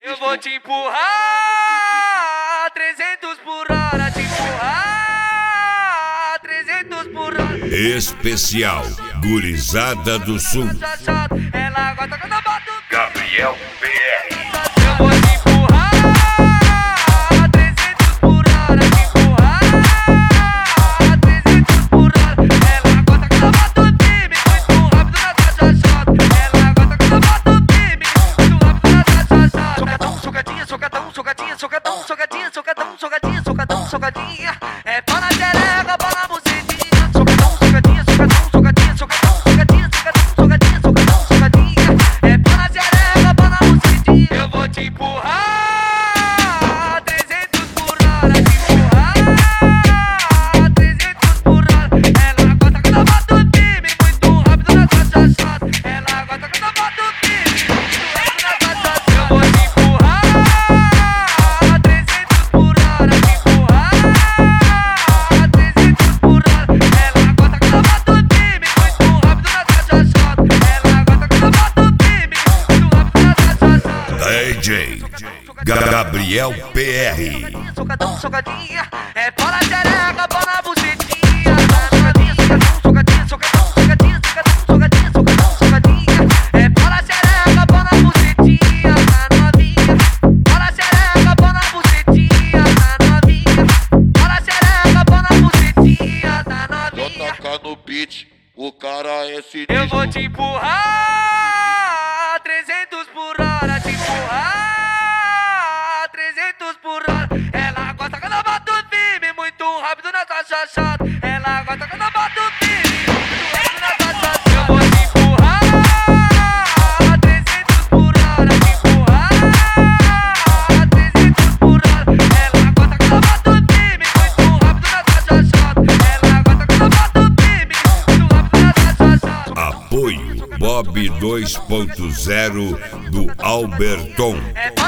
Eu vou te empurrar 300 por hora, te empurrar 300 por hora. Especial Gurizada do Sul. Ela gosta quando eu boto Gabriel PR. Eu vou te empurrar 300 por hora, te empurrar 300 por hora. Ela gosta quando eu boto time, muito rápido na taxa shot. Ela gosta quando eu boto time, muito rápido na taxa shot. Socadinha, socadão, socadinha, socadão, socadinha, socadão, socadinha, socadão, socadinha. É pau na xereca, pau na bucetinha. Socadão, socadinha, socadão, socadinha, socadão, socadinha, socadão, socadinha, socadão, socadinha. É pau na xereca, pau na bucetinha. Eu vou te empurrar 300 por hora, te empurrar 300 por hora. Ela gosta quando eu boto time, muito rápido na taxa shot. Ela gosta quando eu boto time, muito rápido na taxa shot. Eu vou te empurrar 300 por hora, te empurrar 300 por hora. Ela gosta quando eu boto time, muito rápido na taxa shot. Ela gosta quando eu boto time, muito rápido na taxa shot. DJ Gabriel PR. Socadão, socadinha, é pau na xereca, pau na bucetinha. Socadinha, socadão, socadinha, socadão, socadinha, socadão, socadinha, socadão, socadinha. É pau na xereca, pau na bucetinha, tá novinha. Pau na xereca, pau na bucetinha, tá novinha. Pau na xereca, pau na bucetinha, tá Vou novinha. tocar no beat, o cara é sinistro. Eu vou te empurrar 300 por hora, te empurrar 300 por hora. Ela gosta quando eu boto firme, muito rápido na taxa shot. Ela gosta quando eu boto firme, muito rápido na taxa shot. Eu vou te empurrar 300 por hora, te empurrar 300 por hora. Ela gosta quando eu boto firme, muito rápido na taxa shot. Ela gosta quando eu boto firme, muito rápido na taxa shot. Apoio Bob 2.0 do Alberton. É